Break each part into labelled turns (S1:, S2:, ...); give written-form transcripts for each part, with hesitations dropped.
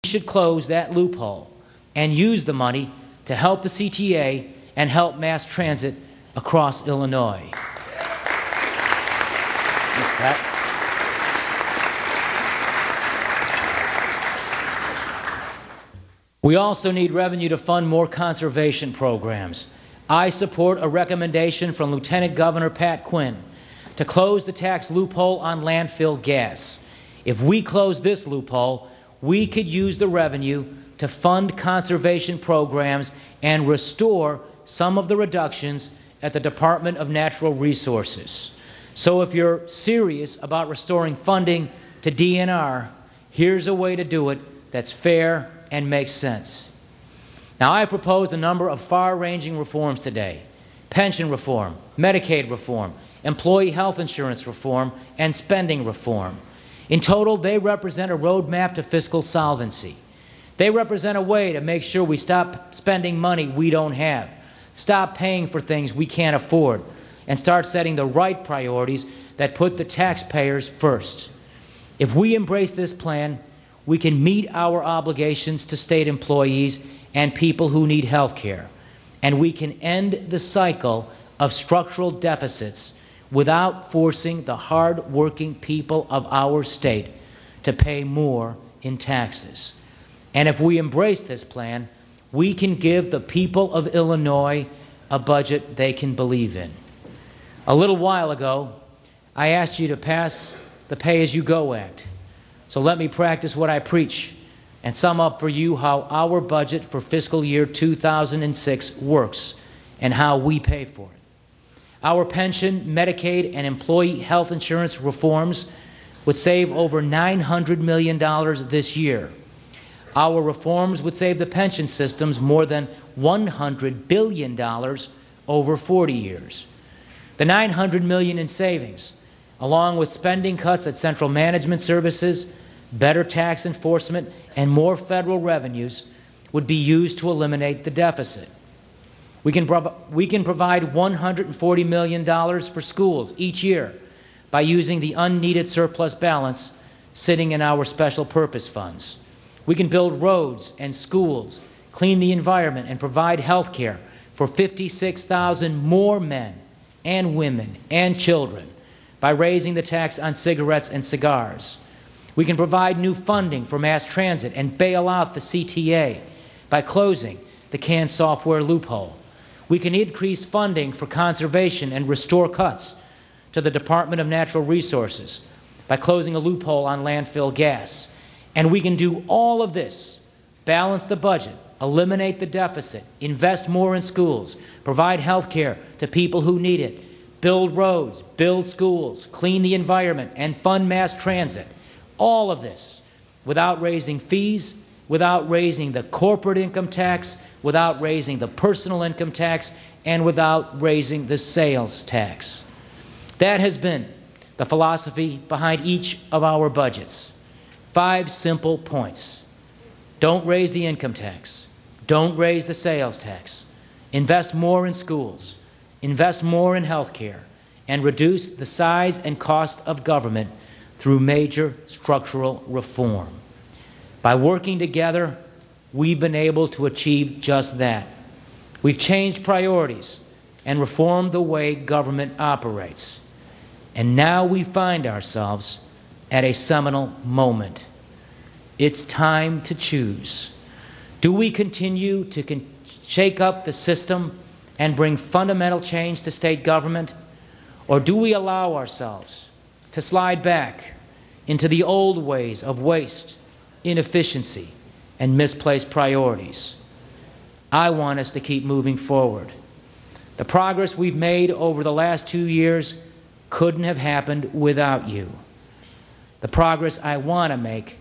S1: should close that loophole and use the money to help the CTA and help mass transit across Illinois. Ms. Pratt. We also need revenue to fund more conservation programs. I support a recommendation from Lieutenant Governor Pat Quinn to close the tax loophole on landfill gas. If we close this loophole, we could use the revenue to fund conservation programs and restore some of the reductions at the Department of Natural Resources. So if you're serious about restoring funding to DNR, here's a way to do it that's fair and makes sense. Now, I proposed a number of far-ranging reforms today: pension reform, Medicaid reform, employee health insurance reform, and spending reform. In total, they represent a roadmap to fiscal solvency. They represent a way to make sure we stop spending money we don't have, stop paying for things we can't afford, and start setting the right priorities that put the taxpayers first. If we embrace this plan, we can meet our obligations to state employees and people who need health care, and we can end the cycle of structural deficits without forcing the hard-working people of our state to pay more in taxes. And if we embrace this plan, we can give the people of Illinois a budget they can believe in. A little while ago, I asked you to pass the Pay-As-You-Go Act. So let me practice what I preach and sum up for you how our budget for fiscal year 2006 works and how we pay for it. Our pension, Medicaid, and employee health insurance reforms would save over $900 million this year. Our reforms would save the pension systems more than $100 billion over 40 years. The $900 million in savings, along with spending cuts at central management services, better tax enforcement, and more federal revenues, would be used to eliminate the deficit. We can provide $140 million for schools each year by using the unneeded surplus balance sitting in our special purpose funds. We can build roads and schools, clean the environment, and provide health care for 56,000 more men and women and children by raising the tax on cigarettes and cigars. We can provide new funding for mass transit and bail out the CTA by closing the CAN software loophole. We can increase funding for conservation and restore cuts to the Department of Natural Resources by closing a loophole on landfill gas. And we can do all of this, balance the budget, eliminate the deficit, invest more in schools, provide health care to people who need it, build roads, build schools, clean the environment, and fund mass transit. All of this without raising fees, without raising the corporate income tax, without raising the personal income tax, and without raising the sales tax. That has been the philosophy behind each of our budgets. 5 simple points. Don't raise the income tax. Don't raise the sales tax. Invest more in schools. Invest more in health care. And reduce the size and cost of government through major structural reform. By working together, we've been able to achieve just that. We've changed priorities and reformed the way government operates. And now we find ourselves at a seminal moment. It's time to choose. Do we continue to shake up the system and bring fundamental change to state government? Or do we allow ourselves to slide back into the old ways of waste, inefficiency, and misplaced priorities? I want us to keep moving forward. The progress we've made over the last 2 years couldn't have happened without you. The progress I want to make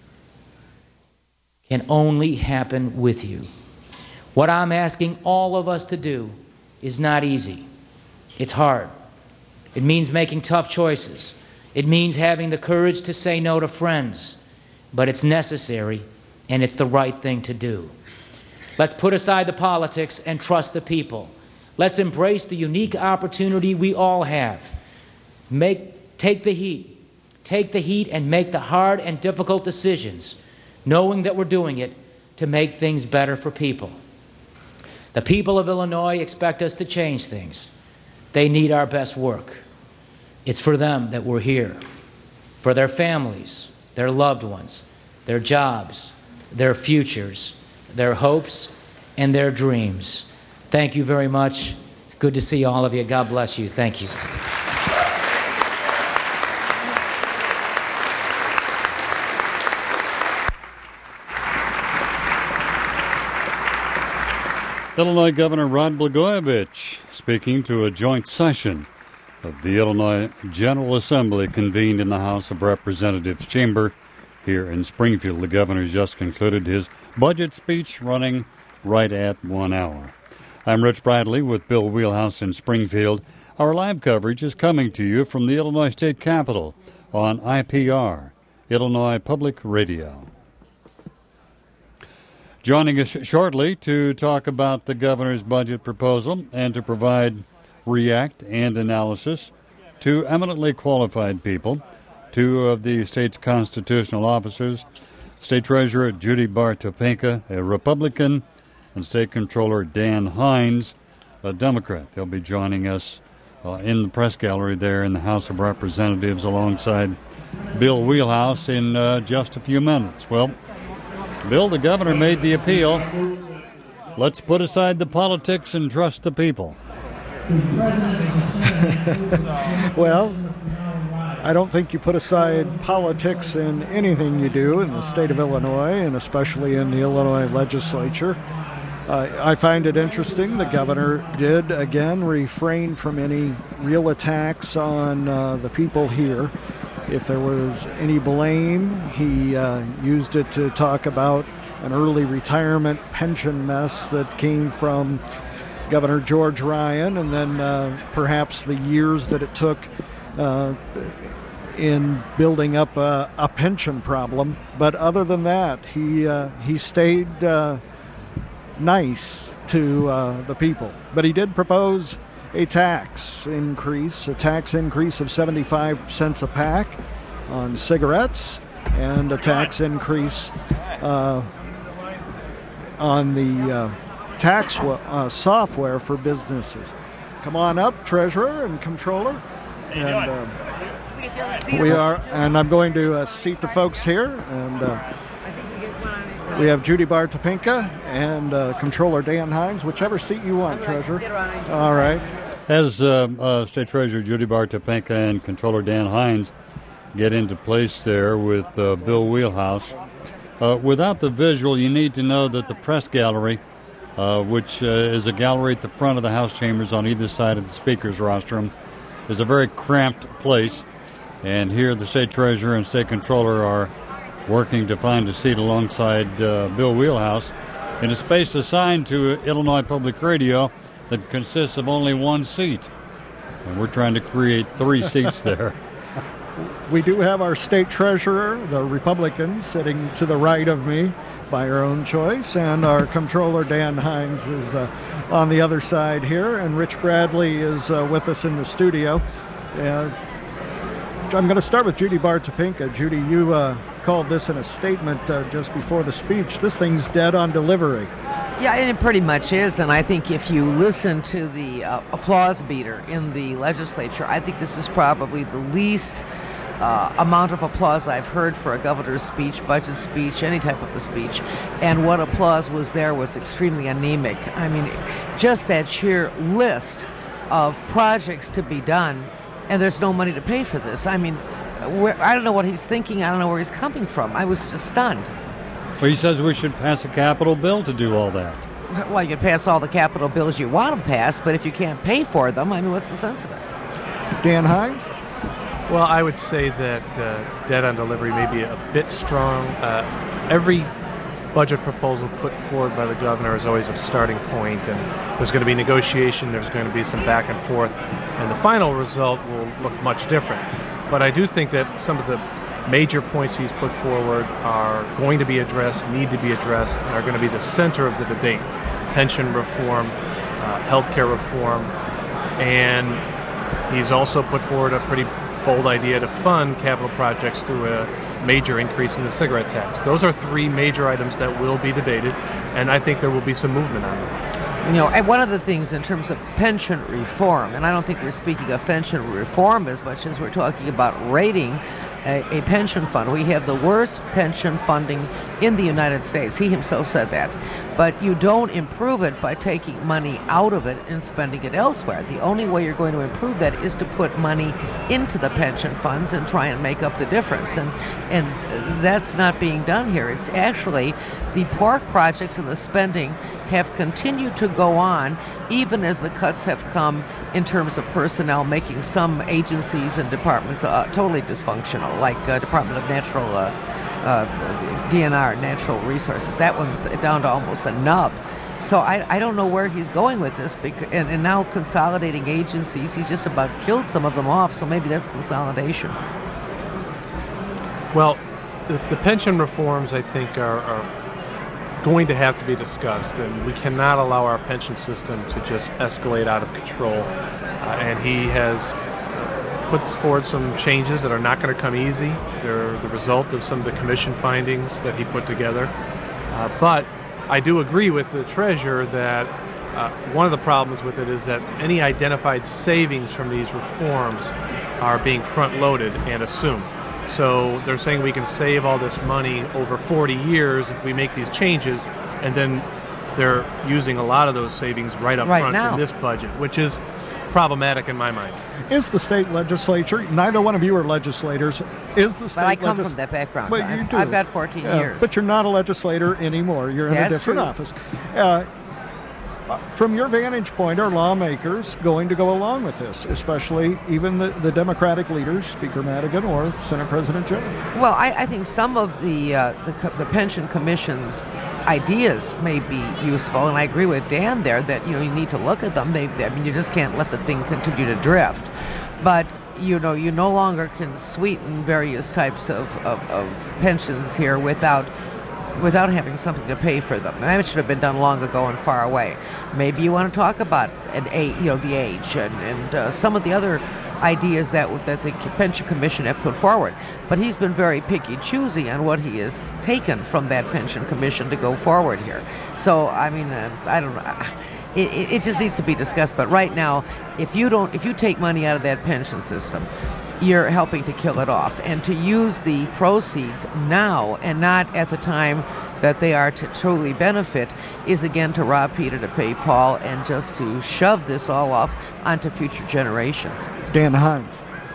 S1: can only happen with you. What I'm asking all of us to do is not easy. It's hard. It means making tough choices. It means having the courage to say no to friends. But it's necessary, and it's the right thing to do. Let's put aside the politics and trust the people. Let's embrace the unique opportunity we all have. Take the heat and make the hard and difficult decisions knowing that we're doing it to make things better for people. The people of Illinois expect us to change things. They need our best work. It's for them that we're here, for their families, their loved ones, their jobs, their futures, their hopes, and their dreams. Thank you very much. It's good to see all of you. God bless you. Thank you.
S2: Illinois Governor Rod Blagojevich speaking to a joint session of the Illinois General Assembly convened in the House of Representatives chamber here in Springfield. The governor just concluded his budget speech, running right at 1 hour. I'm Rich Bradley with Bill Wheelhouse in Springfield. Our live coverage is coming to you from the Illinois State Capitol on IPR, Illinois Public Radio. Joining us shortly to talk about the governor's budget proposal and to provide react and analysis, two eminently qualified people, two of the state's constitutional officers, State Treasurer Judy Bar Topinka, a Republican, and State Controller Dan Hines, a Democrat. They'll be joining us in the press gallery there in the House of Representatives alongside Bill Wheelhouse in just a few minutes. Well, Bill, the governor made the appeal. Let's put aside the politics and trust the people.
S3: Well, I don't think you put aside politics in anything you do in the state of Illinois, and especially in the Illinois legislature. I find it interesting the governor did, again, refrain from any real attacks on the people here. If there was any blame, he used it to talk about an early retirement pension mess that came from Governor George Ryan, and then perhaps the years that it took in building up a pension problem. But other than that, he stayed nice to the people. But he did propose a tax increase of 75 cents a pack on cigarettes, and a tax increase on the tax software for businesses. Come on up, Treasurer and Controller. And I'm going to seat the folks here, and we have Judy Bar Topinka and Controller Dan Hines, whichever seat you want, Treasurer. All right.
S2: As State Treasurer Judy Bar Topinka and Controller Dan Hines get into place there with Bill Wheelhouse, without the visual, you need to know that the press gallery, which is a gallery at the front of the House chambers on either side of the Speaker's rostrum, is a very cramped place. And here the State Treasurer and State Controller are working to find a seat alongside Bill Wheelhouse in a space assigned to Illinois Public Radio that consists of only one seat. And we're trying to create 3 seats there.
S3: We do have our state treasurer, the Republican, sitting to the right of me by her own choice, and our controller, Dan Hines, is on the other side here, and Rich Bradley is with us in the studio. I'm going to start with Judy Bar Topinka. Judy, you called this in a statement just before the speech. This thing's dead on delivery.
S4: Yeah, and it pretty much is, and I think if you listen to the applause meter in the legislature, I think this is probably the least amount of applause I've heard for a governor's speech, budget speech, any type of a speech. And what applause was there was extremely anemic. I mean, just that sheer list of projects to be done, and there's no money to pay for this. I mean, I don't know what he's thinking. I don't know where he's coming from. I was just stunned.
S2: Well, he says we should pass a capital bill to do all that.
S4: Well, you can pass all the capital bills you want to pass, but if you can't pay for them, I mean, what's the sense of it?
S3: Dan Hines?
S5: Well, I would say that dead on delivery may be a bit strong. Every budget proposal put forward by the governor is always a starting point, and there's going to be negotiation, there's going to be some back and forth, and the final result will look much different. But I do think that some of the major points he's put forward are going to be addressed, need to be addressed, and are going to be the center of the debate. Pension reform, healthcare reform, and he's also put forward a pretty bold idea to fund capital projects through a major increase in the cigarette tax. Those are three major items that will be debated, and I think there will be some movement on them.
S4: And one of the things in terms of pension reform, and I don't think we're speaking of pension reform as much as we're talking about rating a pension fund. We have the worst pension funding in the United States. He himself said that. But you don't improve it by taking money out of it and spending it elsewhere. The only way you're going to improve that is to put money into the pension funds and try and make up the difference. And that's not being done here. It's actually the pork projects and the spending have continued to go on even as the cuts have come in terms of personnel, making some agencies and departments totally dysfunctional, like Department of Natural DNR, Natural Resources. That one's down to almost a nub. So I don't know where he's going with this, and now consolidating agencies, he's just about killed some of them off, so maybe that's consolidation.
S5: Well, the pension reforms, I think, are going to have to be discussed, and we cannot allow our pension system to just escalate out of control. And he has put forward some changes that are not going to come easy. They're the result of some of the commission findings that he put together. But I do agree with the treasurer that one of the problems with it is that any identified savings from these reforms are being front-loaded and assumed. So they're saying we can save all this money over 40 years if we make these changes, and then they're using a lot of those savings right up front
S4: now
S5: in this budget, which is problematic in my mind.
S3: Is the state legislature, neither one of you are legislators, is the state
S4: But I come from that background.
S3: Well, you do.
S4: I've got 14 years.
S3: But you're not a legislator anymore. You're in a different office. From your vantage point, are lawmakers going to go along with this, especially even the Democratic leaders, Speaker Madigan or Senate President Jones?
S4: Well, I think some of the pension commission's ideas may be useful, and I agree with Dan there that you need to look at them. You just can't let the thing continue to drift. But you no longer can sweeten various types of pensions here without having something to pay for them. And that should have been done long ago and far away. Maybe you want to talk about the age and some of the other ideas that the Pension Commission have put forward. But he's been very picky-choosy on what he has taken from that Pension Commission to go forward here. So, I don't know. It just needs to be discussed. But right now, if you take money out of that pension system, you're helping to kill it off. And to use the proceeds now and not at the time that they are to truly benefit is again to rob Peter to pay Paul and just to shove this all off onto future generations.
S3: Dan Hines.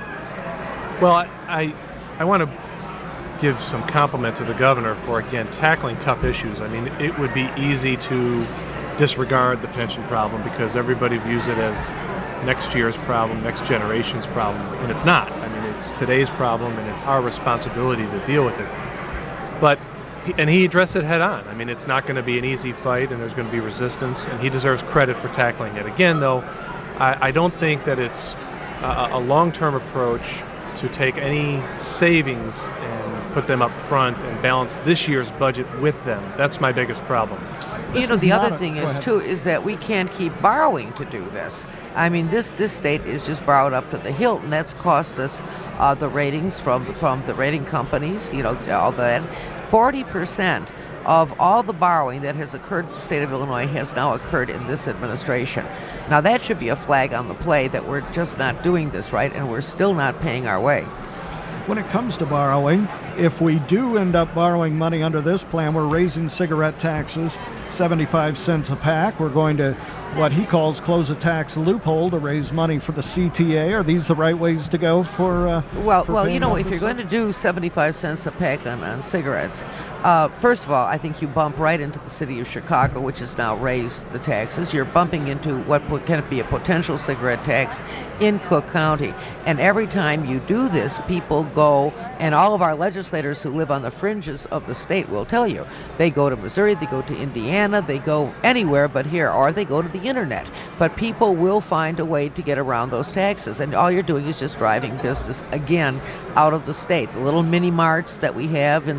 S5: Well, I want to give some compliment to the governor for, again, tackling tough issues. I mean, it would be easy to disregard the pension problem because everybody views it as next year's problem, next generation's problem, and it's not. I mean, it's today's problem, and it's our responsibility to deal with it. But he addressed it head on. I mean, it's not going to be an easy fight, and there's going to be resistance, and he deserves credit for tackling it. Again, though, I don't think that it's a long-term approach to take any savings and put them up front and balance this year's budget with them. That's my biggest problem.
S4: The other thing is that we can't keep borrowing to do this. I mean, this state is just borrowed up to the hilt, and that's cost us the ratings from the rating companies, all that. 40% of all the borrowing that has occurred in the state of Illinois has now occurred in this administration. Now, that should be a flag on the play that we're just not doing this right, and we're still not paying our way.
S3: When it comes to borrowing, if we do end up borrowing money under this plan, we're raising cigarette taxes 75 cents a pack. We're going to, what he calls, close a tax loophole to raise money for the CTA. Are these the right ways to go for
S4: if you're going to do 75 cents a pack on cigarettes, first of all, I think you bump right into the city of Chicago, which has now raised the taxes. You're bumping into what can be a potential cigarette tax in Cook County. And every time you do this, people go, and all of our legislators who live on the fringes of the state will tell you, they go to Missouri, they go to Indiana, they go anywhere but here, or they go to the internet. But people will find a way to get around those taxes, and all you're doing is just driving business again out of the state. The little mini marts that we have in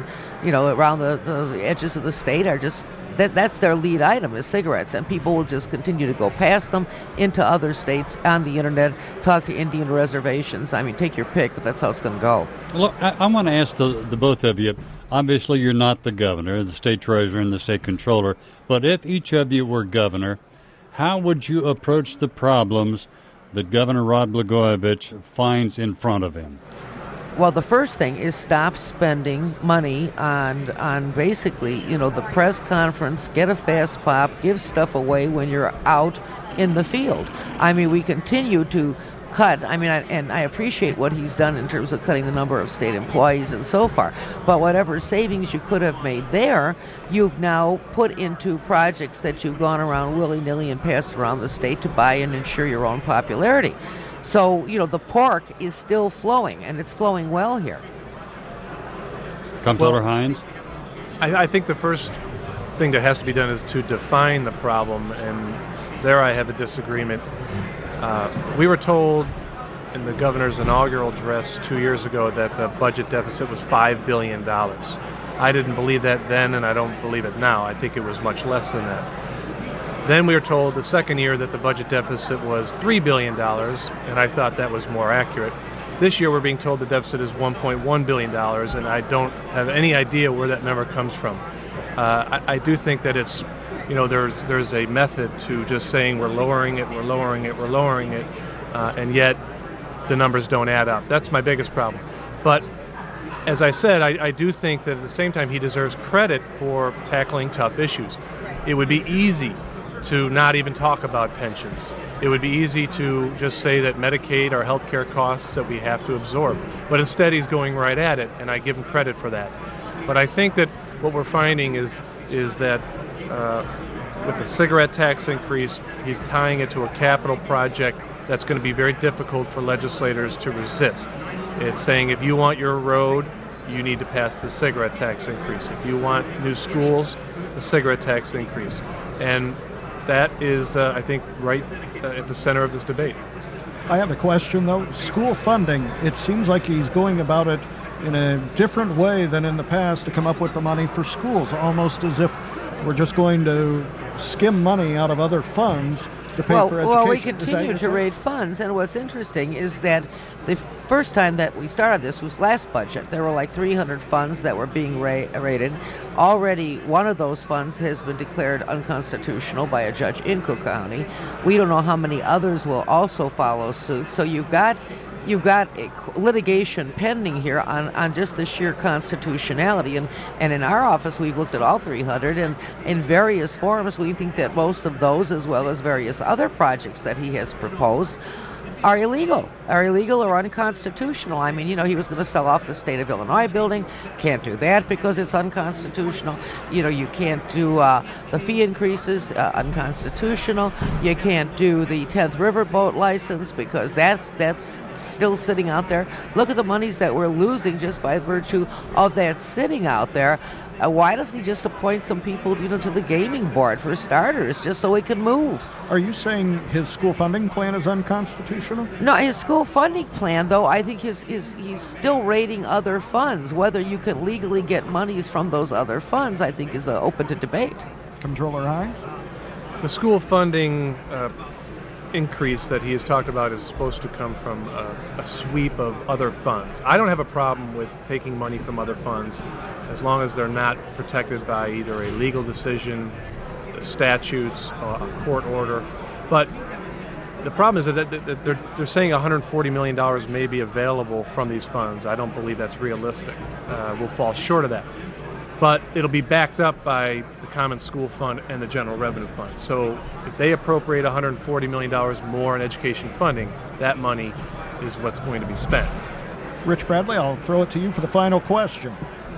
S4: around the edges of the state are just that's their lead item is cigarettes, and people will just continue to go past them into other states on the internet, talk to Indian reservations. I mean, take your pick, but that's how it's going to go.
S2: Look, I want to ask the both of you. Obviously, you're not the governor, the state treasurer, and the state controller, but if each of you were governor, how would you approach the problems that Governor Rod Blagojevich finds in front of him?
S4: Well, the first thing is stop spending money on basically, the press conference, get a fast pop, give stuff away when you're out in the field. I mean, we continue to cut. I mean, and I appreciate what he's done in terms of cutting the number of state employees and so far. But whatever savings you could have made there, you've now put into projects that you've gone around willy-nilly and passed around the state to buy and ensure your own popularity. So, the pork is still flowing, and it's flowing well here.
S2: Comptroller Hines?
S5: I think the first thing that has to be done is to define the problem, and there I have a disagreement. We were told in the governor's inaugural address 2 years ago that the budget deficit was $5 billion. I didn't believe that then, and I don't believe it now. I think it was much less than that. Then we were told the second year that the budget deficit was $3 billion, and I thought that was more accurate. This year we're being told the deficit is $1.1 billion, and I don't have any idea where that number comes from. I do think that it's, there's a method to just saying we're lowering it, and yet the numbers don't add up. That's my biggest problem. But as I said, I do think that at the same time he deserves credit for tackling tough issues. It would be easy to not even talk about pensions. It would be easy to just say that Medicaid are health care costs that we have to absorb. But instead he's going right at it, and I give him credit for that. But I think that what we're finding is that with the cigarette tax increase, he's tying it to a capital project that's going to be very difficult for legislators to resist. It's saying if you want your road, you need to pass the cigarette tax increase. If you want new schools, the cigarette tax increase. And that is, I think, right at the center of this debate.
S3: I have a question, though. School funding, it seems like he's going about it in a different way than in the past to come up with the money for schools, almost as if we're just going to skim money out of other funds to pay for education.
S4: Well, we continue to raise funds, and what's interesting is that the first time that we started this was last budget. There were like 300 funds that were being rated. Already one of those funds has been declared unconstitutional by a judge in Cook County. We don't know how many others will also follow suit. So you've got litigation pending here on just the sheer constitutionality. And in our office, we've looked at all 300, and in various forms, we think that most of those, as well as various other projects that he has proposed, are illegal or unconstitutional. I mean, he was going to sell off the State of Illinois building. Can't do that because it's unconstitutional. You can't do the fee increases, unconstitutional. You can't do the 10th riverboat license because that's still sitting out there. Look at the monies that we're losing just by virtue of that sitting out there. Why doesn't he just appoint some people, to the gaming board for starters, just so he can move?
S3: Are you saying his school funding plan is unconstitutional?
S4: No, his school funding plan, though, I think he's still raiding other funds. Whether you can legally get monies from those other funds, I think, is open to debate.
S3: Comptroller Hines?
S5: The school funding increase that he has talked about is supposed to come from a sweep of other funds. I don't have a problem with taking money from other funds as long as they're not protected by either a legal decision, the statutes, a court order. But the problem is that they're saying $140 million may be available from these funds. I don't believe that's realistic. We'll fall short of that. But it'll be backed up by the Common School Fund and the General Revenue Fund. So if they appropriate $140 million more in education funding, that money is what's going to be spent.
S3: Rich Bradley, I'll throw it to you for the final question.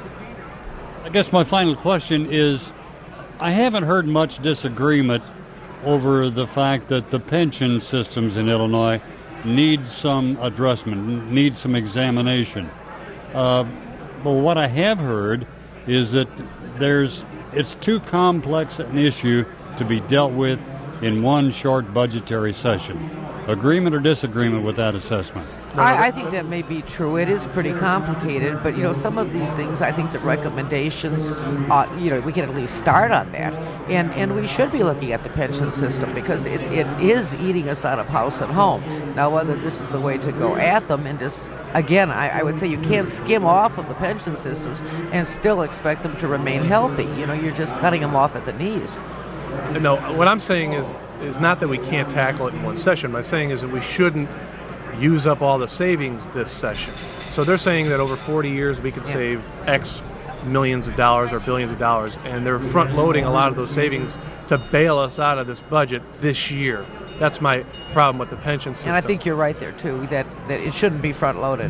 S2: I guess my final question is, I haven't heard much disagreement over the fact that the pension systems in Illinois need some addressment, need some examination. But what I have heard is that it's too complex an issue to be dealt with in one short budgetary session. Agreement or disagreement with that assessment?
S4: I think that may be true. It is pretty complicated, but some of these things, I think the recommendations, we can at least start on that, and we should be looking at the pension system because it is eating us out of house and home. Now, whether this is the way to go at them, and just again, I would say you can't skim off of the pension systems and still expect them to remain healthy. You're just cutting them off at the knees.
S5: No, what I'm saying is not that we can't tackle it in one session. What I'm saying is that we shouldn't use up all the savings this session. So they're saying that over 40 years we could save X millions of dollars or billions of dollars, and they're front-loading a lot of those savings to bail us out of this budget this year. That's my problem with the pension system.
S4: And I think you're right there, too, that it shouldn't be front-loaded.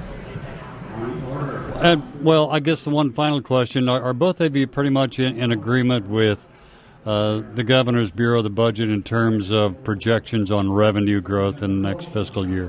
S2: Well, I guess the one final question, are both of you pretty much in agreement with the Governor's Bureau of the Budget in terms of projections on revenue growth in the next fiscal year?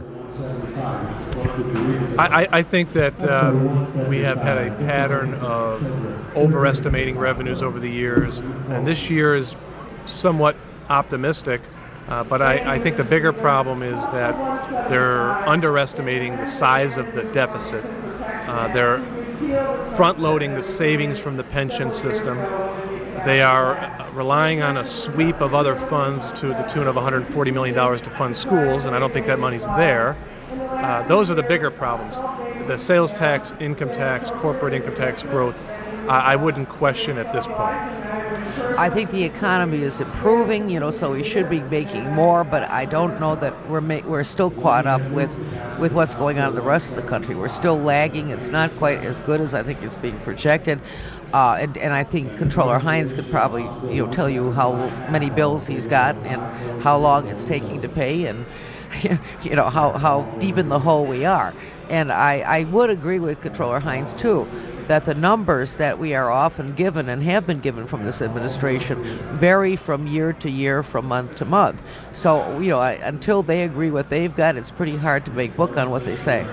S5: I think that we have had a pattern of overestimating revenues over the years, and this year is somewhat optimistic, but I think the bigger problem is that they're underestimating the size of the deficit. They're front-loading the savings from the pension system. They are relying on a sweep of other funds to the tune of $140 million to fund schools, and I don't think that money's there. Those are the bigger problems. The sales tax, income tax, corporate income tax growth, I wouldn't question at this point.
S4: I think the economy is improving, so we should be making more, but I don't know that we're still caught up with what's going on in the rest of the country. We're still lagging. It's not quite as good as I think it's being projected. And I think Comptroller Hines could probably, tell you how many bills he's got and how long it's taking to pay and, how deep in the hole we are. And I would agree with Comptroller Hines, too, that the numbers that we are often given and have been given from this administration vary from year to year, from month to month. So, until they agree what they've got, it's pretty hard to make book on what they say.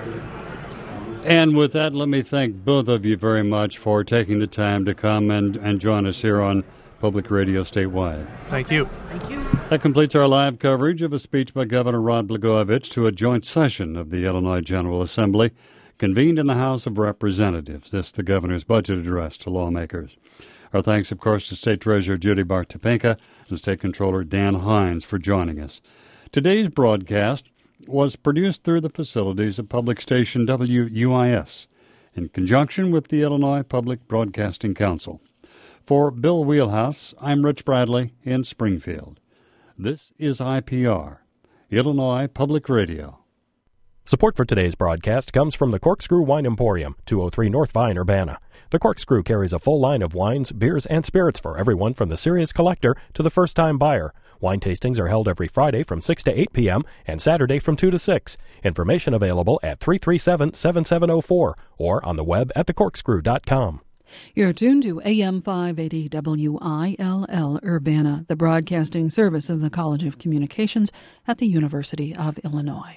S2: And with that, let me thank both of you very much for taking the time to come and join us here on Public Radio Statewide.
S5: Thank you.
S4: Thank you.
S2: That completes our live coverage of a speech by Governor Rod Blagojevich to a joint session of the Illinois General Assembly convened in the House of Representatives. This the governor's budget address to lawmakers. Our thanks, of course, to State Treasurer Judy Bartopinka and State Controller Dan Hines for joining us. Today's broadcast was produced through the facilities of public station WUIS in conjunction with the Illinois Public Broadcasting Council. For Bill Wheelhouse, I'm Rich Bradley in Springfield. This is IPR, Illinois Public Radio.
S6: Support for today's broadcast comes from the Corkscrew Wine Emporium, 203 North Vine, Urbana. The Corkscrew carries a full line of wines, beers, and spirits for everyone from the serious collector to the first-time buyer. Wine tastings are held every Friday from 6 to 8 p.m. and Saturday from 2 to 6. Information available at 337-7704 or on the web at thecorkscrew.com.
S7: You're tuned to AM 580 WILL Urbana, the broadcasting service of the College of Communications at the University of Illinois.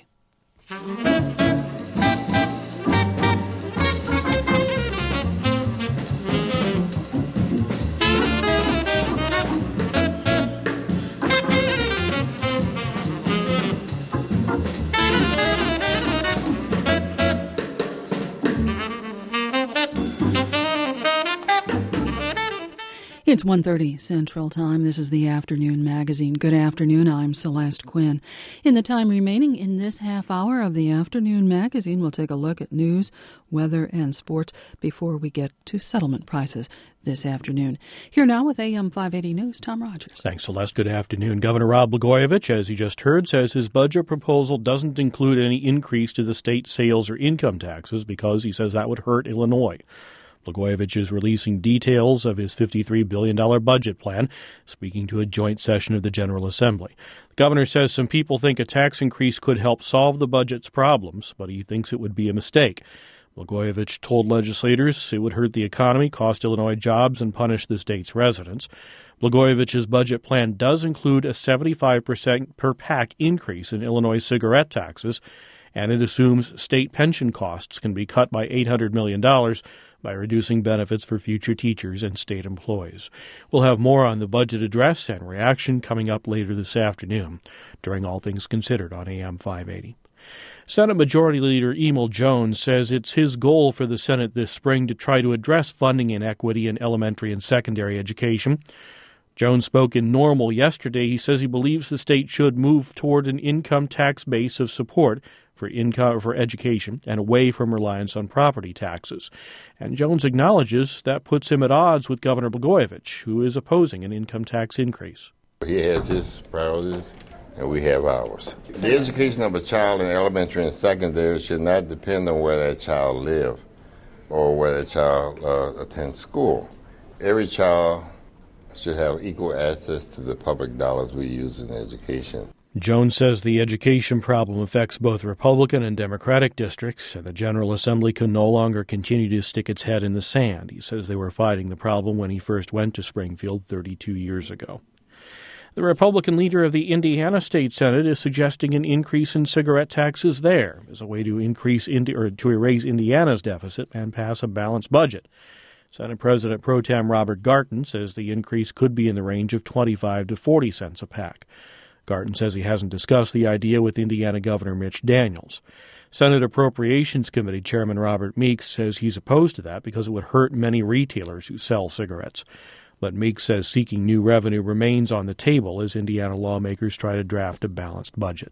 S7: It's 1:30 Central Time. This is the Afternoon Magazine. Good afternoon. I'm Celeste Quinn. In the time remaining in this half hour of the Afternoon Magazine, we'll take a look at news, weather, and sports before we get to settlement prices this afternoon. Here now with AM 580 News, Tom Rogers.
S8: Thanks, Celeste. Good afternoon. Governor Rod Blagojevich, as you just heard, says his budget proposal doesn't include any increase to the state sales or income taxes because he says that would hurt Illinois. Blagojevich is releasing details of his $53 billion budget plan, speaking to a joint session of the General Assembly. The governor says some people think a tax increase could help solve the budget's problems, but he thinks it would be a mistake. Blagojevich told legislators it would hurt the economy, cost Illinois jobs, and punish the state's residents. Blagojevich's budget plan does include a 75% per pack increase in Illinois cigarette taxes, and it assumes state pension costs can be cut by $800 million by reducing benefits for future teachers and state employees. We'll have more on the budget address and reaction coming up later this afternoon during All Things Considered on AM 580. Senate Majority Leader Emil Jones says it's his goal for the Senate this spring to try to address funding inequity in elementary and secondary education. Jones spoke in Normal yesterday. He says he believes the state should move toward an income tax base of support for education and away from reliance on property taxes. And Jones acknowledges that puts him at odds with Governor Blagojevich, who is opposing an income tax increase.
S9: He has his priorities, and we have ours. The education of a child in elementary and secondary should not depend on where that child lives or where that child attends school. Every child should have equal access to the public dollars we use in education.
S8: Jones says the education problem affects both Republican and Democratic districts, and the General Assembly can no longer continue to stick its head in the sand. He says they were fighting the problem when he first went to Springfield 32 years ago. The Republican leader of the Indiana State Senate is suggesting an increase in cigarette taxes there as a way to erase Indiana's deficit and pass a balanced budget. Senate President Pro Tem Robert Garton says the increase could be in the range of 25 to 40 cents a pack. Garton says he hasn't discussed the idea with Indiana Governor Mitch Daniels. Senate Appropriations Committee Chairman Robert Meeks says he's opposed to that because it would hurt many retailers who sell cigarettes. But Meeks says seeking new revenue remains on the table as Indiana lawmakers try to draft a balanced budget.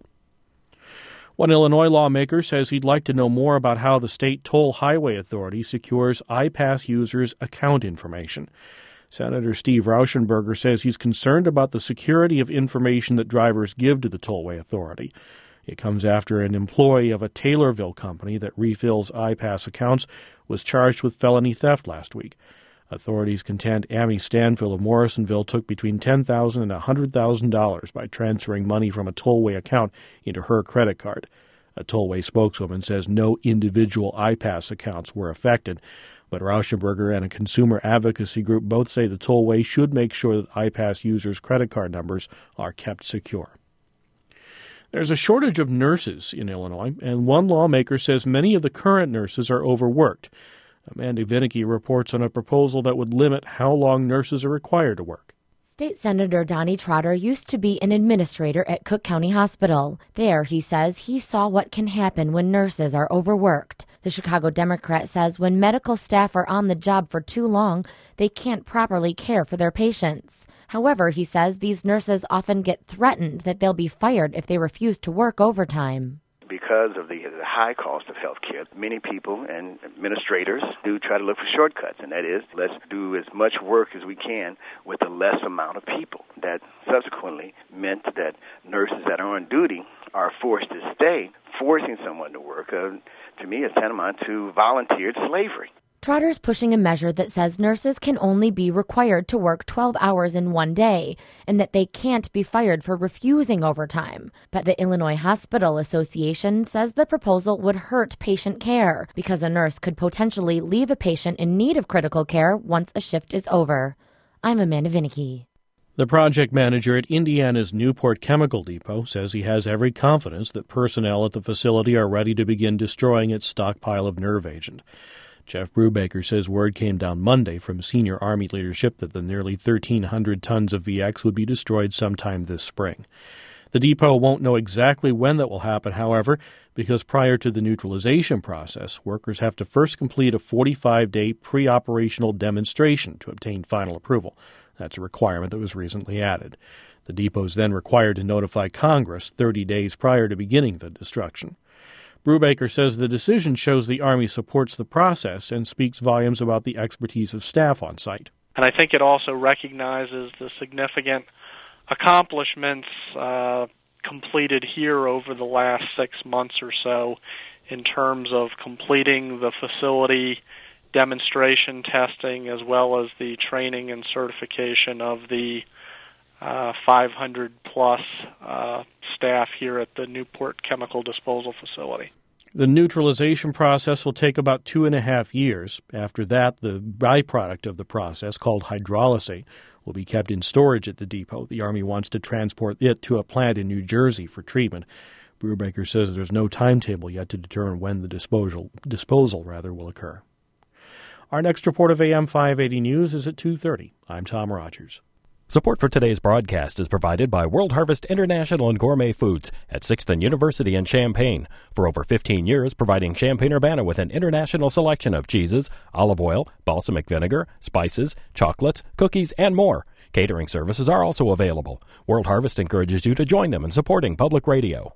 S8: One Illinois lawmaker says he'd like to know more about how the state toll highway authority secures iPass users' account information. Senator Steve Rauschenberger says he's concerned about the security of information that drivers give to the Tollway Authority. It comes after an employee of a Taylorville company that refills iPass accounts was charged with felony theft last week. Authorities contend Amy Stanfill of Morrisonville took between $10,000 and $100,000 by transferring money from a Tollway account into her credit card. A Tollway spokeswoman says no individual iPass accounts were affected, but Rauschenberger and a consumer advocacy group both say the Tollway should make sure that iPass users' credit card numbers are kept secure. There's a shortage of nurses in Illinois, and one lawmaker says many of the current nurses are overworked. Amanda Vinicky reports on a proposal that would limit how long nurses are required to work.
S10: State Senator Donnie Trotter used to be an administrator at Cook County Hospital. There, he says, he saw what can happen when nurses are overworked. The Chicago Democrat says when medical staff are on the job for too long, they can't properly care for their patients. However, he says these nurses often get threatened that they'll be fired if they refuse to work overtime.
S11: Because of the high cost of health care, many people and administrators do try to look for shortcuts, and that is, let's do as much work as we can with a less amount of people. That subsequently meant that nurses that are on duty are forced to stay. Forcing someone to work, to me, is tantamount to volunteered slavery.
S10: Trotter's pushing a measure that says nurses can only be required to work 12 hours in one day and that they can't be fired for refusing overtime. But the Illinois Hospital Association says the proposal would hurt patient care because a nurse could potentially leave a patient in need of critical care once a shift is over. I'm Amanda Vinicky.
S8: The project manager at Indiana's Newport Chemical Depot says he has every confidence that personnel at the facility are ready to begin destroying its stockpile of nerve agent. Jeff Brubaker says word came down Monday from senior Army leadership that the nearly 1,300 tons of VX would be destroyed sometime this spring. The depot won't know exactly when that will happen, however, because prior to the neutralization process, workers have to first complete a 45-day pre-operational demonstration to obtain final approval. That's a requirement that was recently added. The depot is then required to notify Congress 30 days prior to beginning the destruction. Brubaker says the decision shows the Army supports the process and speaks volumes about the expertise of staff on site.
S12: And I think it also recognizes the significant accomplishments completed here over the last 6 months or so in terms of completing the facility demonstration testing as well as the training and certification of the 500-plus staff here at the Newport Chemical Disposal Facility.
S8: The neutralization process will take about 2.5 years. After that, the byproduct of the process, called hydrolysate, will be kept in storage at the depot. The Army wants to transport it to a plant in New Jersey for treatment. Brubaker says there's no timetable yet to determine when the disposal will occur. Our next report of AM 580 News is at 2:30. I'm Tom Rogers.
S6: Support for today's broadcast is provided by World Harvest International and Gourmet Foods at 6th and University in Champaign. For over 15 years, providing Champaign-Urbana with an international selection of cheeses, olive oil, balsamic vinegar, spices, chocolates, cookies, and more. Catering services are also available. World Harvest encourages you to join them in supporting public radio.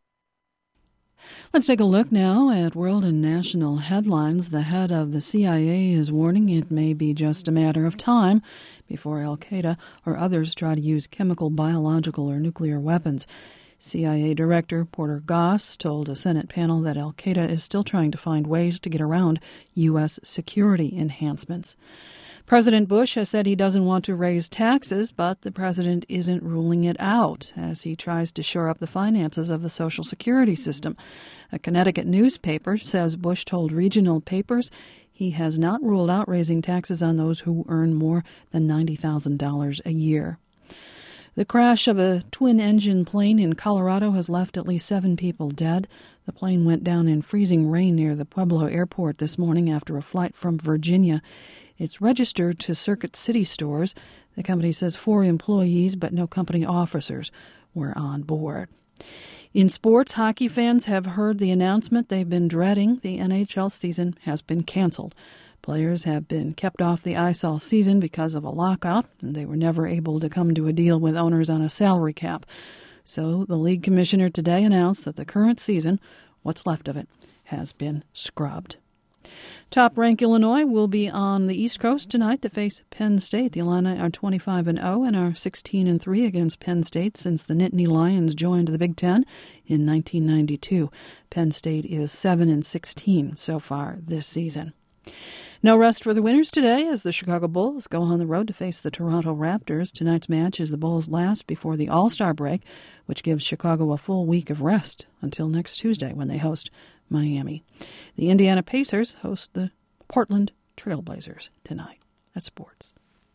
S7: Let's take a look now at world and national headlines. The head of the CIA is warning it may be just a matter of time before al-Qaeda or others try to use chemical, biological, or nuclear weapons. CIA Director Porter Goss told a Senate panel that al-Qaeda is still trying to find ways to get around U.S. security enhancements. President Bush has said he doesn't want to raise taxes, but the president isn't ruling it out as he tries to shore up the finances of the Social Security system. A Connecticut newspaper says Bush told regional papers he has not ruled out raising taxes on those who earn more than $90,000 a year. The crash of a twin-engine plane in Colorado has left at least 7 people dead. The plane went down in freezing rain near the Pueblo airport this morning after a flight from Virginia. It's registered to Circuit City stores. The company says 4 employees, but no company officers were on board. In sports, hockey fans have heard the announcement they've been dreading. The NHL season has been canceled. Players have been kept off the ice all season because of a lockout, and they were never able to come to a deal with owners on a salary cap. So the league commissioner today announced that the current season, what's left of it, has been scrubbed. Top-ranked Illinois will be on the East Coast tonight to face Penn State. The Illini are 25-0 and are 16-3 against Penn State since the Nittany Lions joined the Big Ten in 1992. Penn State is 7-16 so far this season. No rest for the winners today as the Chicago Bulls go on the road to face the Toronto Raptors. Tonight's match is the Bulls' last before the All-Star break, which gives Chicago a full week of rest until next Tuesday when they host Miami. The Indiana Pacers host the Portland Trailblazers tonight. That's sports.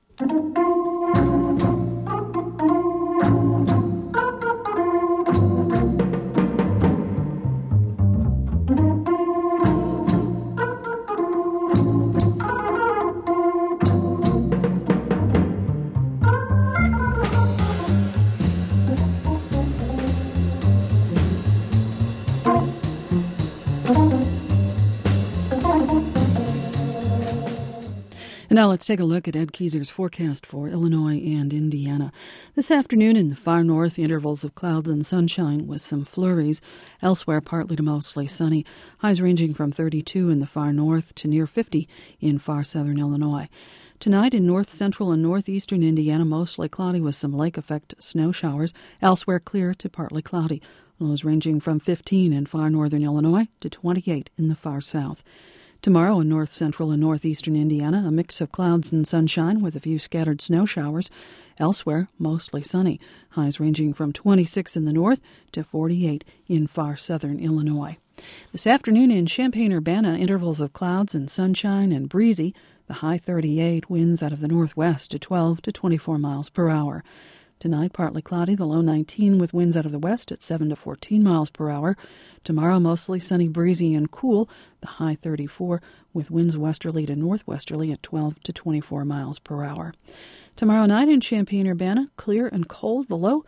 S7: And now let's take a look at Ed Keyser's forecast for Illinois and Indiana. This afternoon in the far north, intervals of clouds and sunshine with some flurries. Elsewhere, partly to mostly sunny. Highs ranging from 32 in the far north to near 50 in far southern Illinois. Tonight in north central and northeastern Indiana, mostly cloudy with some lake effect snow showers. Elsewhere, clear to partly cloudy. Lows ranging from 15 in far northern Illinois to 28 in the far south. Tomorrow in north central and northeastern Indiana, a mix of clouds and sunshine with a few scattered snow showers. Elsewhere, mostly sunny. Highs ranging from 26 in the north to 48 in far southern Illinois. This afternoon in Champaign-Urbana, intervals of clouds and sunshine and breezy. The high 38, winds out of the northwest to 12 to 24 miles per hour. Tonight, partly cloudy, the low 19 with winds out of the west at 7 to 14 miles per hour. Tomorrow, mostly sunny, breezy, and cool, the high 34 with winds westerly to northwesterly at 12 to 24 miles per hour. Tomorrow night in Champaign-Urbana, clear and cold, the low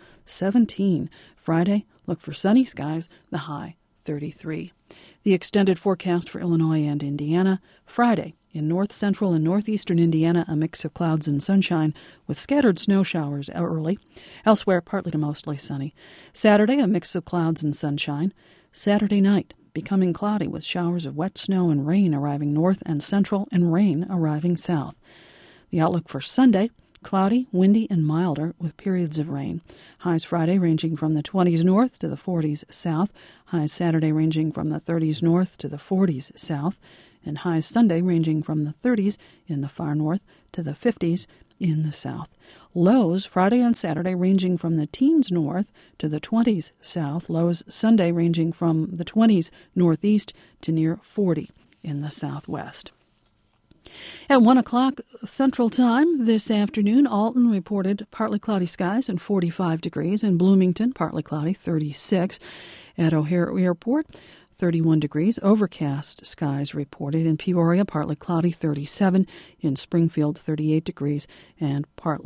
S7: 17. Friday, look for sunny skies, the high 33. The extended forecast for Illinois and Indiana, Friday. In north central and northeastern Indiana, a mix of clouds and sunshine with scattered snow showers early. Elsewhere, partly to mostly sunny. Saturday, a mix of clouds and sunshine. Saturday night, becoming cloudy with showers of wet snow and rain arriving north and central and rain arriving south. The outlook for Sunday, cloudy, windy, and milder with periods of rain. Highs Friday ranging from the 20s north to the 40s south. Highs Saturday ranging from the 30s north to the 40s south. And highs Sunday ranging from the 30s in the far north to the 50s in the south. Lows Friday and Saturday ranging from the teens north to the 20s south. Lows Sunday ranging from the 20s northeast to near 40 in the southwest. At 1 o'clock Central Time this afternoon, Alton reported partly cloudy skies and 45 degrees. In Bloomington, partly cloudy, 36. At O'Hare Airport, 31 degrees, overcast skies reported. In Peoria, partly cloudy, 37. In Springfield, 38 degrees and partly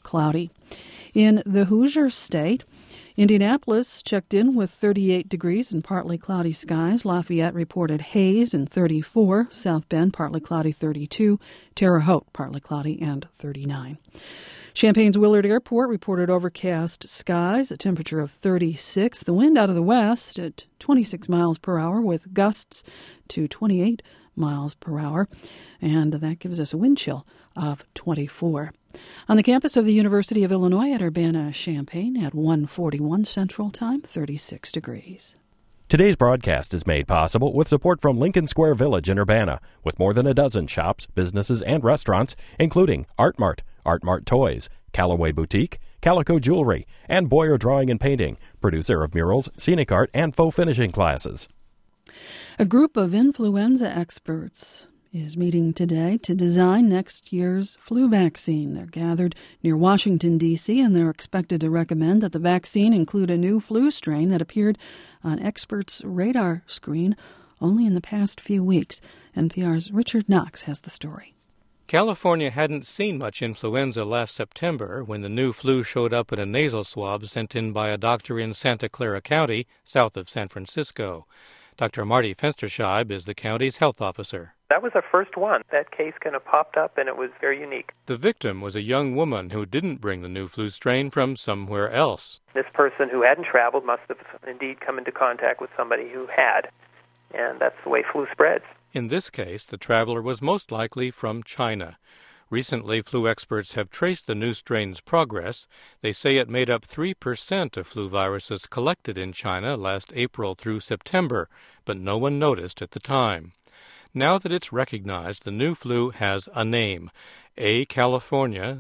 S7: cloudy. In the Hoosier State, Indianapolis checked in with 38 degrees and partly cloudy skies. Lafayette reported haze and 34. South Bend, partly cloudy, 32. Terre Haute, partly cloudy, and 39. Champaign's Willard Airport reported overcast skies, a temperature of 36. The wind out of the west at 26 miles per hour with gusts to 28 miles per hour. And that gives us a wind chill of 24. On the campus of the University of Illinois at Urbana-Champaign at 1:41 Central Time, 36 degrees.
S6: Today's broadcast is made possible with support from Lincoln Square Village in Urbana, with more than a dozen shops, businesses, and restaurants, including Art Mart Toys, Callaway Boutique, Calico Jewelry, and Boyer Drawing and Painting, producer of murals, scenic art, and faux finishing classes.
S7: A group of influenza experts is meeting today to design next year's flu vaccine. They're gathered near Washington, D.C., and they're expected to recommend that the vaccine include a new flu strain that appeared on experts' radar screen only in the past few weeks. NPR's Richard Knox has the story.
S13: California hadn't seen much influenza last September when the new flu showed up in a nasal swab sent in by a doctor in Santa Clara County, south of San Francisco. Dr. Marty Fensterscheib is the county's health officer.
S14: That was the first one. That case kind of popped up, and it was very unique.
S13: The victim was a young woman who didn't bring the new flu strain from somewhere else.
S14: This person who hadn't traveled must have indeed come into contact with somebody who had, and that's the way flu spreads.
S13: In this case, the traveler was most likely from China. Recently, flu experts have traced the new strain's progress. They say it made up 3% of flu viruses collected in China last April through September, but no one noticed at the time. Now that it's recognized, the new flu has a name, A. California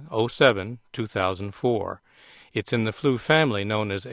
S13: 07-2004. It's in the flu family known as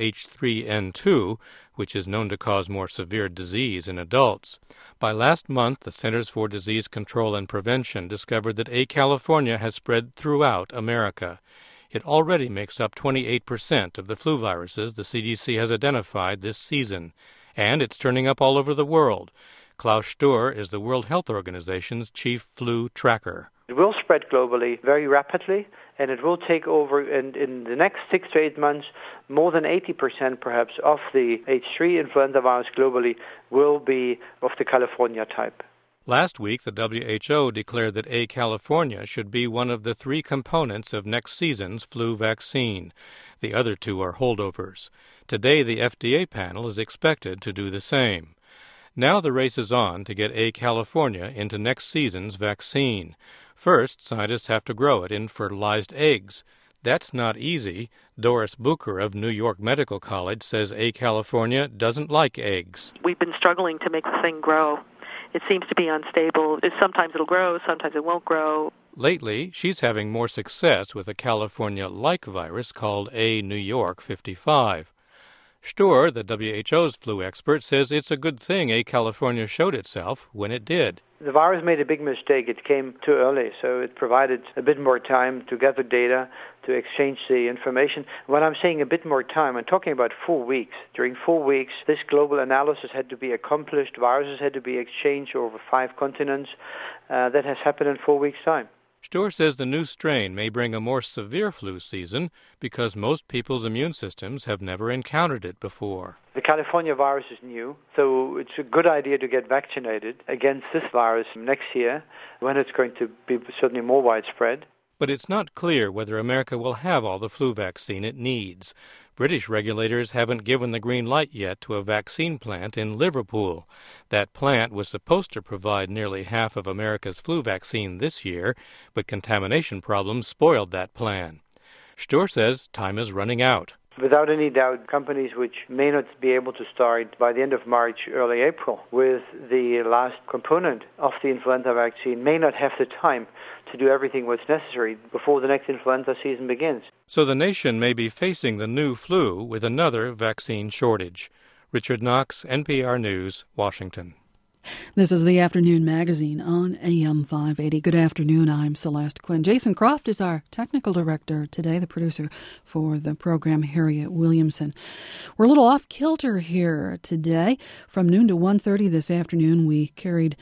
S13: H3N2, which is known to cause more severe disease in adults. By last month, the Centers for Disease Control and Prevention discovered that A. California has spread throughout America. It already makes up 28% of the flu viruses the CDC has identified this season, and it's turning up all over the world. Klaus Sturr is the World Health Organization's chief flu tracker.
S15: It will spread globally very rapidly, and it will take over in the next 6 to 8 months. More than 80% perhaps of the H3 influenza virus globally will be of the California type.
S13: Last week, the WHO declared that A. California should be one of the 3 components of next season's flu vaccine. The other 2 are holdovers. Today, the FDA panel is expected to do the same. Now the race is on to get A. California into next season's vaccine. First, scientists have to grow it in fertilized eggs. That's not easy. Doris Bucher of New York Medical College says A. California doesn't like eggs.
S16: We've been struggling to make the thing grow. It seems to be unstable. Sometimes it'll grow, sometimes it won't grow.
S13: Lately, she's having more success with a California-like virus called A. New York 55. Sturr, the WHO's flu expert, says it's a good thing A. California showed itself when it did.
S15: The virus made a big mistake. It came too early, so it provided a bit more time to gather data, to exchange the information. When I'm saying a bit more time, I'm talking about 4 weeks. During 4 weeks, this global analysis had to be accomplished. Viruses had to be exchanged over 5 continents. That has happened in 4 weeks' time.
S13: Sturr says the new strain may bring a more severe flu season because most people's immune systems have never encountered it before.
S15: The California virus is new, so it's a good idea to get vaccinated against this virus next year when it's going to be certainly more widespread.
S13: But it's not clear whether America will have all the flu vaccine it needs. British regulators haven't given the green light yet to a vaccine plant in Liverpool. That plant was supposed to provide nearly half of America's flu vaccine this year, but contamination problems spoiled that plan. Sturr says time is running out.
S15: Without any doubt, companies which may not be able to start by the end of March, early April, with the last component of the influenza vaccine may not have the time to do everything what's necessary before the next influenza season begins.
S13: So the nation may be facing the new flu with another vaccine shortage. Richard Knox, NPR News, Washington.
S7: This is the Afternoon Magazine on AM 580. Good afternoon, I'm Celeste Quinn. Jason Croft is our technical director today, the producer for the program, Harriet Williamson. We're a little off-kilter here today. From noon to 1:30 this afternoon, we carried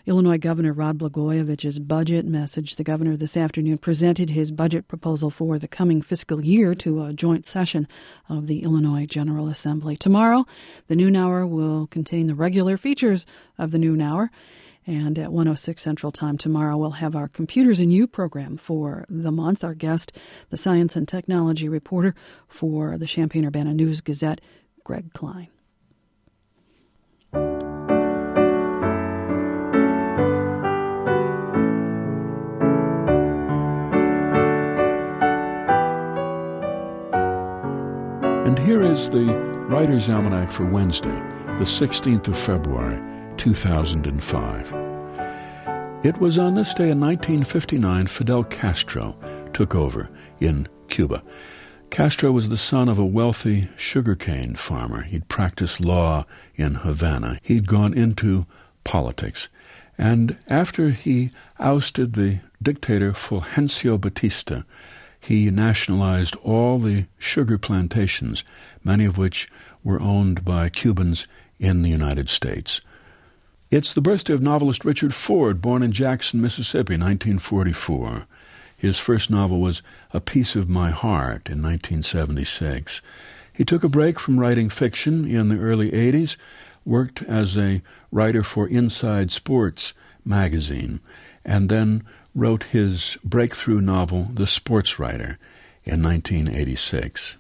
S7: Illinois Governor Rod Blagojevich's budget message. The governor this afternoon presented his budget proposal for the coming fiscal year to a joint session of the Illinois General Assembly. Tomorrow, the noon hour will contain the regular features of the noon hour. And at 1:06 Central Time tomorrow, we'll have our Computers and You program for the month. Our guest, the science and technology reporter for the Champaign-Urbana News-Gazette, Greg Klein.
S17: And here is the Writer's Almanac for Wednesday, the 16th of February, 2005. It was on this day in 1959 Fidel Castro took over in Cuba. Castro was the son of a wealthy sugarcane farmer. He'd practiced law in Havana. He'd gone into politics. And after he ousted the dictator Fulgencio Batista, he nationalized all the sugar plantations, many of which were owned by Cubans in the United States. It's the birthday of novelist Richard Ford, born in Jackson, Mississippi, 1944. His first novel was A Piece of My Heart in 1976. He took a break from writing fiction in the early 80s, worked as a writer for Inside Sports magazine, and then wrote his breakthrough novel, The Sports Writer, in 1986.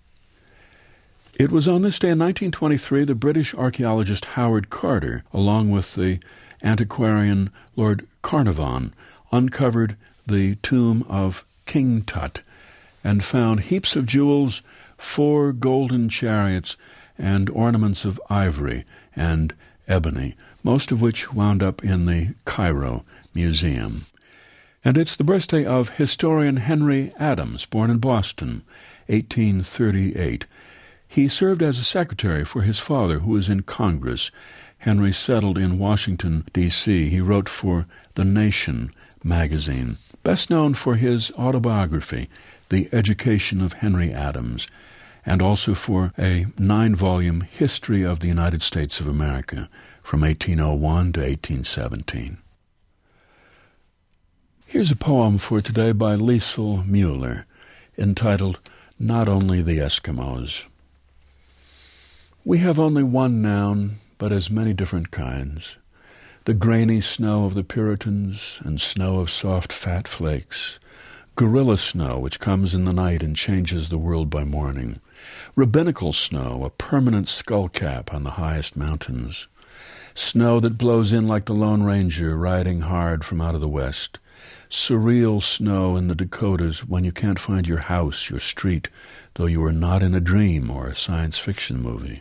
S17: It was on this day in 1923 the British archaeologist Howard Carter, along with the antiquarian Lord Carnarvon, uncovered the tomb of King Tut and found heaps of jewels, 4 golden chariots, and ornaments of ivory and ebony, most of which wound up in the Cairo Museum. And it's the birthday of historian Henry Adams, born in Boston, 1838. He served as a secretary for his father, who was in Congress. Henry settled in Washington, D.C. He wrote for The Nation magazine, best known for his autobiography, The Education of Henry Adams, and also for a 9-volume history of the United States of America from 1801 to 1817. Here's a poem for today by Liesl Mueller, entitled Not Only the Eskimos. We have only one noun, but as many different kinds. The grainy snow of the Puritans and snow of soft fat flakes. Gorilla snow, which comes in the night and changes the world by morning. Rabbinical snow, a permanent skullcap on the highest mountains. Snow that blows in like the Lone Ranger riding hard from out of the west. Surreal snow in the Dakotas when you can't find your house, your street, though you are not in a dream or a science fiction movie.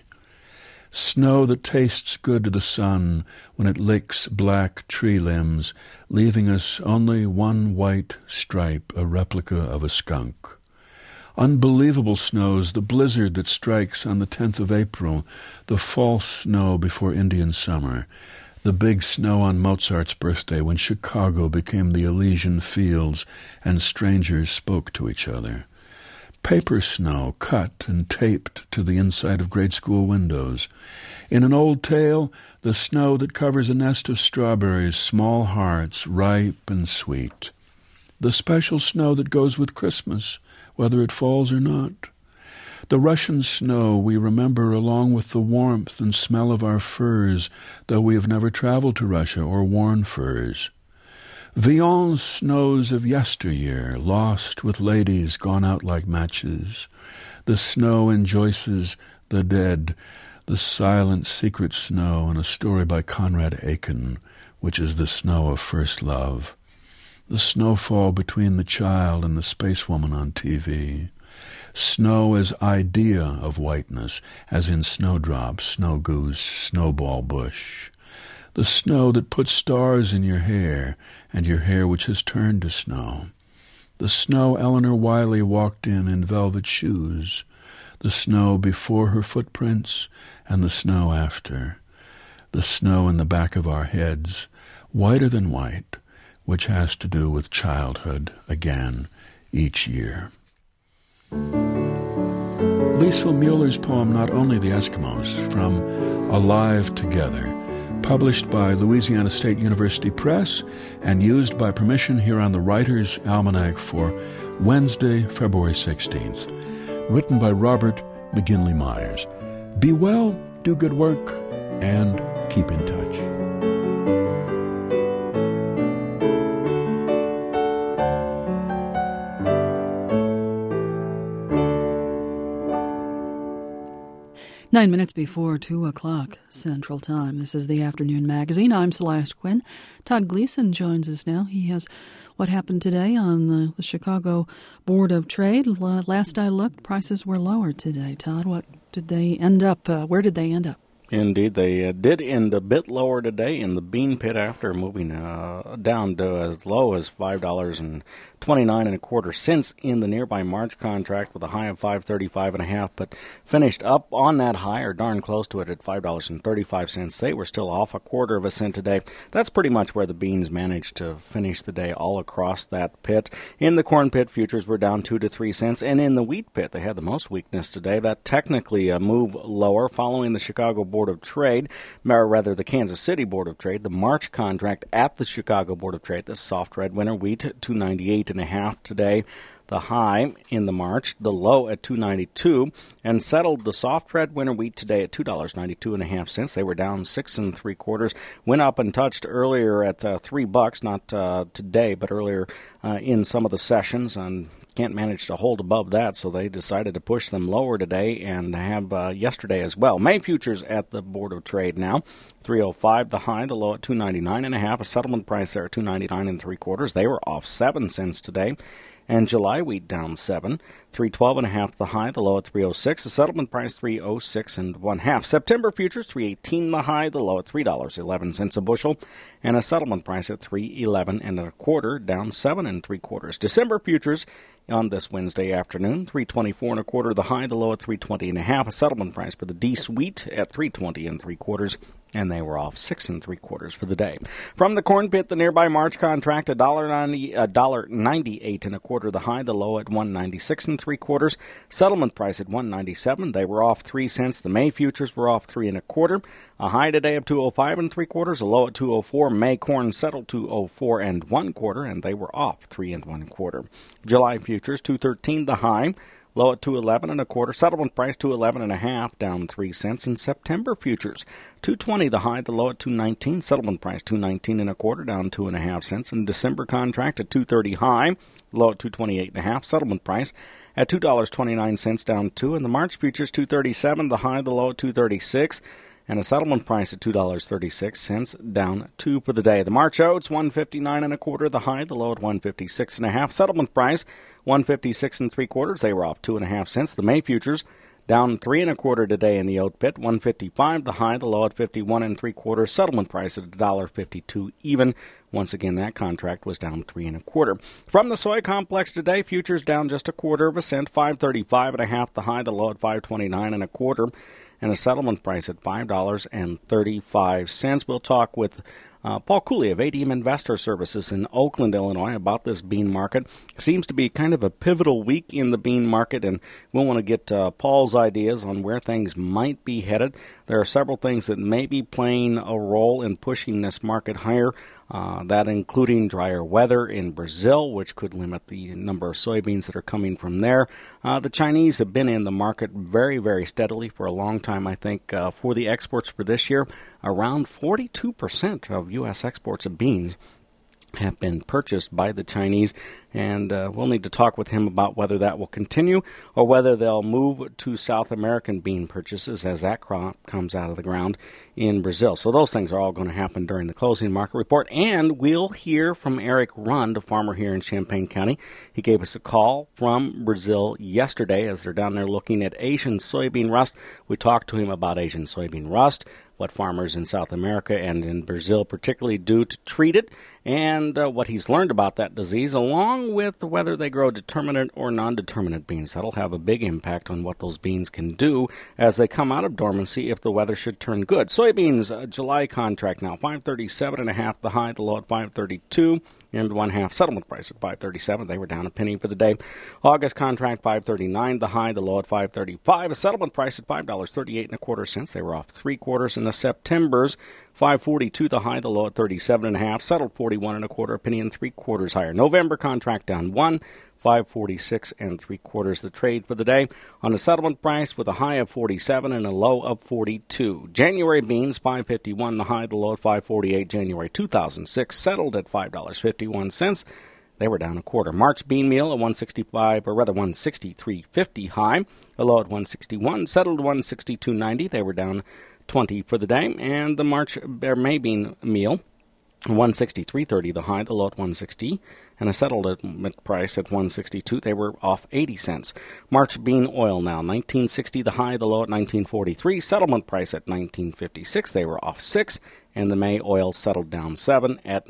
S17: Snow that tastes good to the sun when it licks black tree limbs, leaving us only one white stripe, a replica of a skunk. Unbelievable snows, the blizzard that strikes on the 10th of April, the false snow before Indian summer, the big snow on Mozart's birthday when Chicago became the Elysian fields and strangers spoke to each other. Paper snow cut and taped to the inside of grade school windows. In an old tale, the snow that covers a nest of strawberries, small hearts, ripe and sweet. The special snow that goes with Christmas, whether it falls or not. The Russian snow we remember along with the warmth and smell of our furs, though we have never traveled to Russia or worn furs. Villon's snows of yesteryear, lost with ladies gone out like matches. The snow in Joyce's The Dead, the silent secret snow in a story by Conrad Aiken, which is the snow of first love. The snowfall between the child and the spacewoman on TV. Snow as idea of whiteness, as in snowdrop, snow goose, snowball bush. The snow that puts stars in your hair, and your hair which has turned to snow. The snow Eleanor Wiley walked in velvet shoes. The snow before her footprints, and the snow after. The snow in the back of our heads, whiter than white, which has to do with childhood again each year. Liesl Mueller's poem, Not Only the Eskimos, from Alive Together, published by Louisiana State University Press and used by permission here on the Writer's Almanac for Wednesday, February 16th. Written by Robert McGinley Myers. Be well, do good work, and keep in touch.
S7: Nine minutes before 2 o'clock Central Time. This is the Afternoon Magazine. I'm Celeste Quinn. Todd Gleason joins us now. He has what happened today on the Chicago Board of Trade. Last I looked, prices were lower today. Todd, what did they end up? Where did they end up?
S18: Indeed, they did end a bit lower today in the bean pit after moving down to as low as $5.29.25 in the nearby March contract with a high of $5.35.5, but finished up on that high or darn close to it at $5.35. They were still off a quarter of a cent today. That's pretty much where the beans managed to finish the day all across that pit. In the corn pit, futures were down 2 to 3 cents, and in the wheat pit, they had the most weakness today. That technically a move lower following the Chicago Board of Trade, or rather the Kansas City Board of Trade, the March contract at the Chicago Board of Trade, the soft red winter wheat, $298.5 today. The high in the March, the low at $2.92, and settled the soft red winter wheat today at $2.92.5. They were down 6 3/4. Went up and touched earlier at $3, not today, but earlier in some of the sessions, and can't manage to hold above that, so they decided to push them lower today and have yesterday as well. May futures at the Board of Trade now, $3.05 the high, the low at $2.99.5. A settlement price there at $2.99 3/4. They were off 7 cents today. And July wheat down 7, $3.12.5 the high, the low at $3.06. The settlement price $3.06 1/2. September futures $3.18 the high, the low at $3.11 a bushel, and a settlement price at $3.11 1/4, down 7 3/4. December futures on this Wednesday afternoon, $3.24 1/4 the high, the low at $3.20.5. A settlement price for the Deese wheat at $3.20 3/4. And they were off 6 3/4 for the day. From the corn pit, the nearby March contract, $1.98 1/4 the high, the low at $1.96 3/4. Settlement price at $1.97. They were off 3 cents. The May futures were off 3 1/4. A high today of $2.05 3/4, a low at $2.04. May corn settled $2.04 1/4, and they were off 3 1/4. July futures $2.13 the high, low at $2.11 1/4. Settlement price $2.11.5, down 3 cents. In September futures, $2.20 the high, the low at $2.19. Settlement price $2.19 1/4, down 2.5 cents. In December contract at $2.30 high, low at $2.28.5. Settlement price at $2.29, down 2. And the March futures $2.37 the high, the low at $2.36. And a settlement price at $2.36, down 2 for the day. The March oats, $1.59 1/4 the high, the low at $1.56.5. Settlement price, $1.56 3/4. They were off 2.5 cents. The May futures, down 3 1/4 today in the oat pit, $1.55 the high, the low at 51 3/4. Settlement price at $1.52 even. Once again, that contract was down 3 1/4. From the soy complex today, futures down just 1/4 of a cent, $5.35.5 the high, the low at $5.29 1/4. And a settlement price at $5.35. We'll talk with Paul Cooley of ADM Investor Services in Oakland, Illinois, about this bean market. Seems to be kind of a pivotal week in the bean market, and we'll want to get Paul's ideas on where things might be headed. There are several things that may be playing a role in pushing this market higher, that including drier weather in Brazil, which could limit the number of soybeans that are coming from there. The Chinese have been in the market very, very steadily for a long time, I think, for the exports for this year. Around 42% of U.S. exports of beans have been purchased by the Chinese, and we'll need to talk with him about whether that will continue or whether they'll move to South American bean purchases as that crop comes out of the ground in Brazil. So those things are all going to happen during the closing market report, and we'll hear from Eric Rund, a farmer here in Champaign County. He gave us a call from Brazil yesterday as they're down there looking at Asian soybean rust. We talked to him about Asian soybean rust, what farmers in South America and in Brazil particularly do to treat it, and what he's learned about that disease, along with whether they grow determinate or non-determinate beans. That'll have a big impact on what those beans can do as they come out of dormancy if the weather should turn good. Soybeans, July contract now, $5.37.5 the high, the low at $5.32. and 1/2. Settlement price at $5.37. They were down a penny for the day. August contract $5.39. The high, the low at $5.35. A settlement price at $5.38 1/4. They were off 3/4. In the September's $5.42. The high, the low at 37.5. Settled 41 1/4. A penny and 3/4 higher. November contract down 1. $5.46 3/4 the trade for the day on a settlement price with a high of 47 and a low of 42. January beans $5.51, the high, the low at $5.48. January 2006 settled at $5.51. They were down 1/4. March bean meal at $163.50 high, a low at $161, settled $162.90. They were down 20 for the day. And the March May bean meal, $163.30 the high, the low at $160, and a settled price at $162. They were off 80 cents. March bean oil now, $19.60 the high, the low at $19.43. Settlement price at $19.56. They were off 6, and the May oil settled down 7 at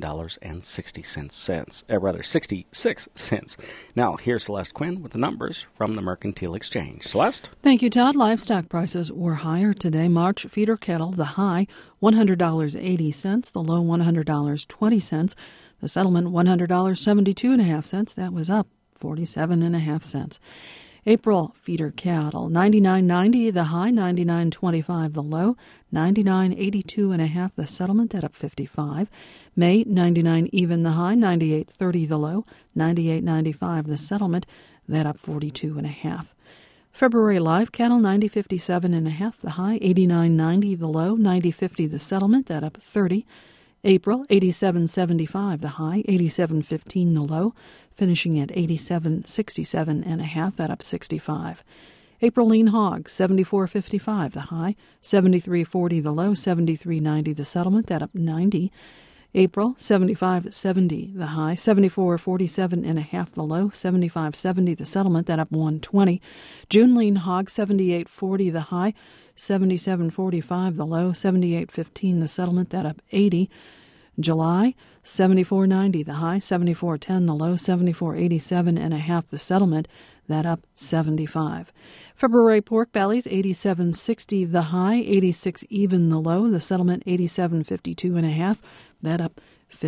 S18: $19.66 cents. Now here's Celeste Quinn with the numbers from the Mercantile Exchange. Celeste?
S7: Thank you, Todd. Livestock prices were higher today. March feeder cattle, the high $100.80, the low $100.20. The settlement $100.72.5. That was up 47.5 cents. April feeder cattle $99.90 the high, $99.25 the low, $99.82.5 the settlement. That up 55. May $99 even the high, $98.30 the low, $98.95 the settlement. That up 42.5. February live cattle $90.57.5 the high, $89.90 the low, $90.50 the settlement. That up 30. April, $87.75 the high, $87.15 the low, finishing at $87.67.5, that up 65. April lean hogs, $74.55 the high, $73.40 the low, $73.90 the settlement, that up 90. April, $75.70 the high, $74.47.5 the low, $75.70 the settlement, that up 120. June lean hogs, $78.40 the high, $77.45 the low, $78.15 the settlement, that up 80. July, $74.90 the high, $74.10 the low, $74.87.5 the settlement, that up 75. February pork bellies, $87.60 the high, $86 even the low, the settlement $87.52.5, that up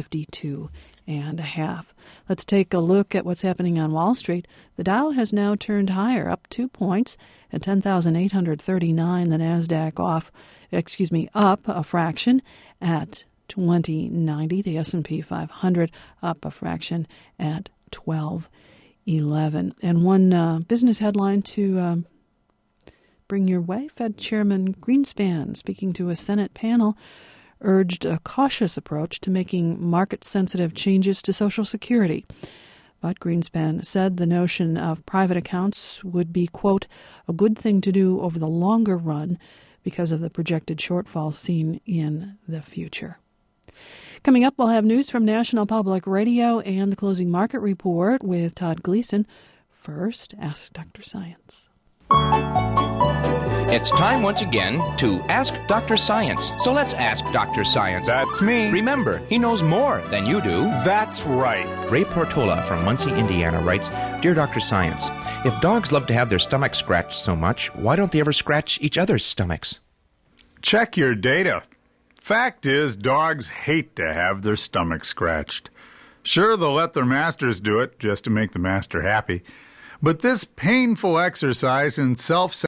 S7: 52.5. Let's take a look at what's happening on Wall Street. The Dow has now turned higher, up 2 points at 10,839. The Nasdaq up a fraction at 2090. The S&P 500 up a fraction at 1211. And one business headline to bring your way: Fed Chairman Greenspan, speaking to a Senate panel, urged a cautious approach to making market-sensitive changes to Social Security. But Greenspan said the notion of private accounts would be, quote, a good thing to do over the longer run because of the projected shortfall seen in the future. Coming up, we'll have news from National Public Radio and the closing market report with Todd Gleason. First, Ask Dr. Science.
S19: It's time once again to Ask Dr. Science. So let's ask Dr. Science.
S20: That's me.
S19: Remember, he knows more than you do.
S20: That's right.
S21: Ray Portola from Muncie, Indiana writes, Dear Dr. Science, if dogs love to have their stomachs scratched so much, why don't they ever scratch each other's stomachs?
S20: Check your data. Fact is, dogs hate to have their stomachs scratched. Sure, they'll let their masters do it just to make the master happy. But this painful exercise in self